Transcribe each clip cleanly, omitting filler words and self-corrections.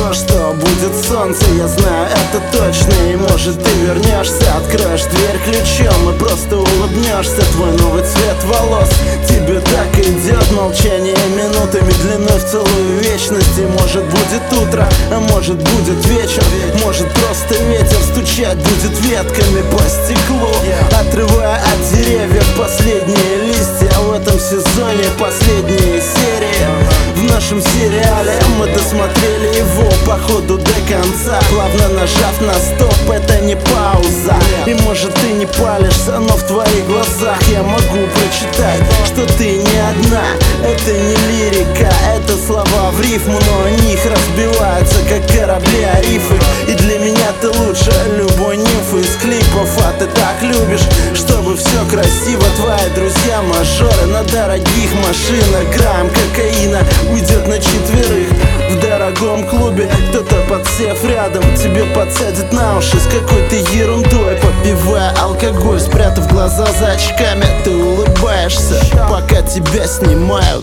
то, что будет солнце. Я знаю это точно. И может ты вернешься, откроешь дверь ключом и просто улыбнешься. Твой новый цвет волос тебе так идет. Молчание минутами длиной в целую вечность. И может будет утро, а может будет вечер. Может просто ветер стучать будет ветками по стеклу, отрывая от деревьев последние листья. В этом сезоне последние серии. В нашем сериале мы досмотрели его по ходу до конца, плавно нажав на стоп, это не пауза. И может ты не палишься, но в твоих глазах я могу прочитать, что ты не одна. Это не лирика, это слова в рифму, но о них разбиваются, как корабли о рифы. И для меня ты лучше любой нимфы из клипов. А ты так любишь, чтобы все красиво. Твои друзья мажоры на дорогих машинах. Грамм кокаина уйдет на четверых в дорогом клубе. Кто-то, подсев рядом, тебе подсадит на уши с какой-то ерундой, попивая алкоголь, спрятав глаза за очками. Ты улыбаешься, пока тебя снимают.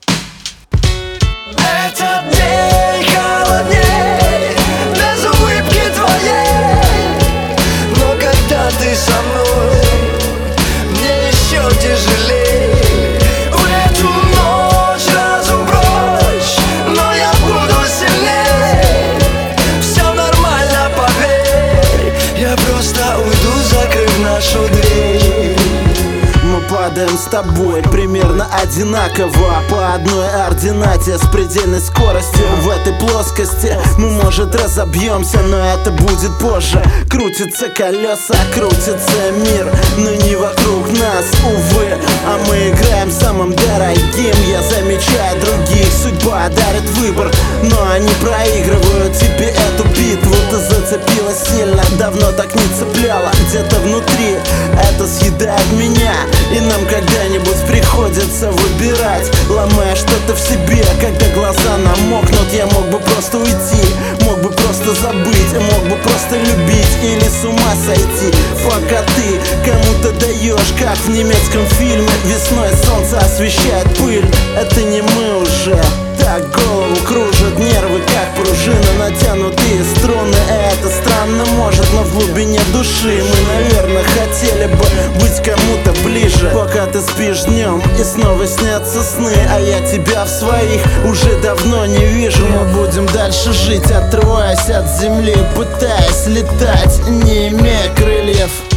Этот день холодней без улыбки твоей, но когда ты со мной, мне еще тяжелей. В эту ночь разум прочь, но я буду сильней. Все нормально, поверь, я просто уйду, закрыв нашу дверь. Мы падаем с тобой примерно одинаково, по одной ординате с предельной скоростью. В этой плоскости мы, может, разобьемся, но это будет позже. Крутятся колеса, крутится мир, но не вокруг нас, увы. А мы играем самым дорогим. Я замечаю других, судьба дарит выбор, но они проигрывают тебе эту битву. Ты зацепилась сильно, давно так не цепляла. Где-то внутри это съедает меня, и нам когда-нибудь приходится выбирать, ломая что-то в себе. Когда глаза намокнут, я мог бы просто уйти, мог бы просто забыть, мог бы просто любить или с ума сойти. Пока ты кому-то даешь, как в немецком фильме. Весной солнце освещает пыль, это не мы уже. Так голову кружат нервы, как пружина, натянутые струны. Это странно, может, но в глубине души мы, наверное, хотели бы быть кому-то ближе. Пока ты спишь днем и снова снятся сны, а я тебя в своих уже давно не вижу. Мы будем дальше жить, отрываясь от земли, пытаясь летать, не имея крыльев.